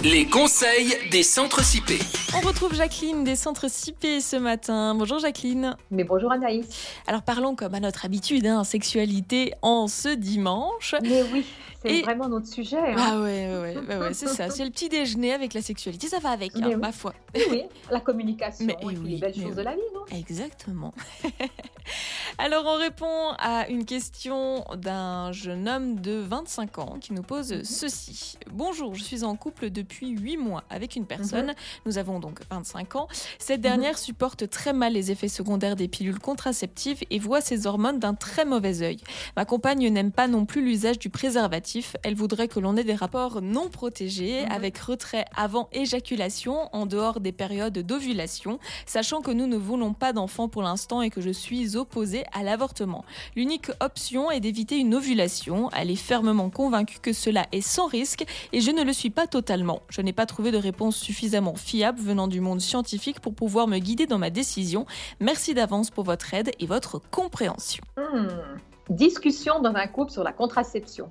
Les conseils des centres CIP. On retrouve Jacqueline des centres CIP ce matin. Bonjour Jacqueline. Mais bonjour Anaïs. Alors parlons comme à notre habitude, sexualité en ce dimanche. Mais oui, c'est vraiment notre sujet. Ah ouais, c'est ça. C'est le petit déjeuner avec la sexualité, ça va avec, oui. ma foi. Oui, la communication et puis les belles choses de la vie, non ? Exactement. Alors on répond à une question d'un jeune homme de 25 ans qui nous pose ceci. Bonjour, je suis en couple depuis 8 mois avec une personne. Nous avons donc 25 ans. Cette dernière supporte très mal les effets secondaires des pilules contraceptives et voit ses hormones d'un très mauvais œil. Ma compagne n'aime pas non plus l'usage du préservatif. Elle voudrait que l'on ait des rapports non protégés avec retrait avant éjaculation en dehors des périodes d'ovulation, sachant que nous ne voulons pas d'enfants pour l'instant et que je suis opposée à l'avortement. L'unique option est d'éviter une ovulation. Elle est fermement convaincue que cela est sans risque et je ne le suis pas totalement. Je n'ai pas trouvé de réponse suffisamment fiable venant du monde scientifique pour pouvoir me guider dans ma décision. Merci d'avance pour votre aide et votre compréhension. Discussion dans un couple sur la contraception.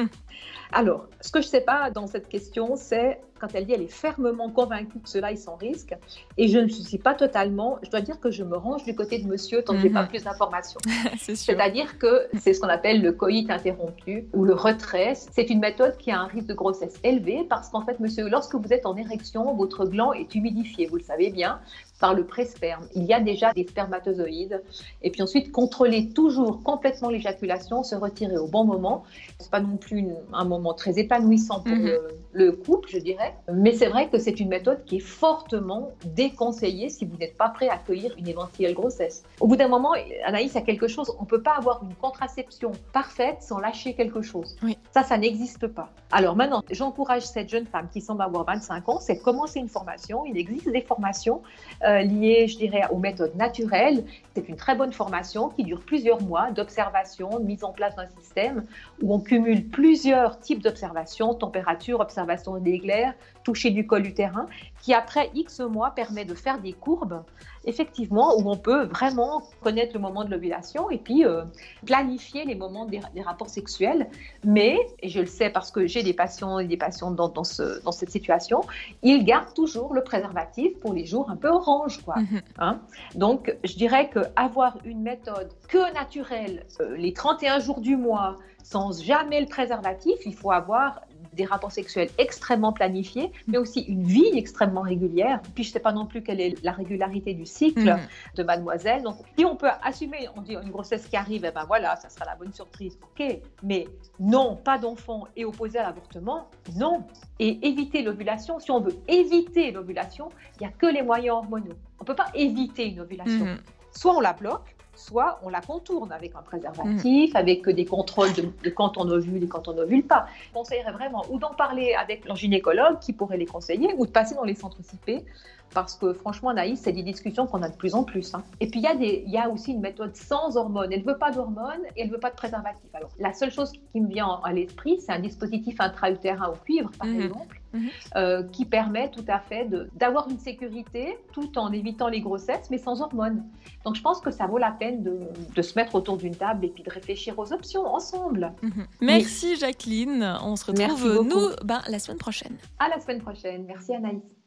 Alors, ce que je ne sais pas dans cette question, c'est quand elle dit elle est fermement convaincue que cela est sans risque, et je ne suis pas totalement, je dois dire que je me range du côté de monsieur tant que je n'ai pas plus d'informations. C'est-à-dire que c'est ce qu'on appelle le coït interrompu ou le retrait. C'est une méthode qui a un risque de grossesse élevé parce qu'en fait, monsieur, lorsque vous êtes en érection, votre gland est humidifié, vous le savez bien, par le pré-sperme. Il y a déjà des spermatozoïdes. Et puis ensuite, contrôler toujours complètement l'éjaculation, se retirer au bon moment. Ce n'est pas non plus un moment très épanouissant pour le couple, je dirais. Mais c'est vrai que c'est une méthode qui est fortement déconseillée si vous n'êtes pas prêt à accueillir une éventuelle grossesse. Au bout d'un moment, Anaïs, il y a quelque chose, on ne peut pas avoir une contraception parfaite sans lâcher quelque chose. Oui. Ça n'existe pas. Alors maintenant, j'encourage cette jeune femme qui semble avoir 25 ans, c'est de commencer une formation. Il existe des formations liées, je dirais, aux méthodes naturelles. C'est une très bonne formation qui dure plusieurs mois d'observation, de mise en place d'un système où on cumule plusieurs types d'observations, température, observation des glaires, toucher du col utérin, qui après X mois permet de faire des courbes, effectivement, où on peut vraiment connaître le moment de l'ovulation et puis planifier les moments des rapports sexuels. Mais, et je le sais parce que j'ai des patients et des patientes dans cette situation, ils gardent toujours le préservatif pour les jours un peu orange, quoi. Donc, je dirais qu'avoir une méthode que naturelle, les 31 jours du mois, sans jamais le préservatif, il faut avoir des rapports sexuels extrêmement planifiés, mais aussi une vie extrêmement régulière. Puis je ne sais pas non plus quelle est la régularité du cycle de mademoiselle. Donc, si on peut assumer, on dit une grossesse qui arrive, et ben voilà, ça sera la bonne surprise. Ok, mais non, pas d'enfant et opposé à l'avortement, non. Et éviter l'ovulation, si on veut éviter l'ovulation, il n'y a que les moyens hormonaux. On ne peut pas éviter une ovulation. Soit on la bloque, soit on la contourne avec un préservatif, avec des contrôles de quand on ovule et quand on n'ovule pas. Je conseillerais vraiment ou d'en parler avec leur gynécologue qui pourrait les conseiller ou de passer dans les centres CIP parce que franchement, Anaïs, c'est des discussions qu'on a de plus en plus. Et puis, il y a aussi une méthode sans hormones. Elle ne veut pas d'hormones et elle ne veut pas de préservatif. Alors, la seule chose qui me vient à l'esprit, c'est un dispositif intra-utérin au cuivre, par exemple, qui permet tout à fait d'avoir une sécurité tout en évitant les grossesses, mais sans hormones. Donc, je pense que ça vaut la peine de se mettre autour d'une table et puis de réfléchir aux options ensemble. Merci Jacqueline. On se retrouve, nous, la semaine prochaine. À la semaine prochaine. Merci Anaïs.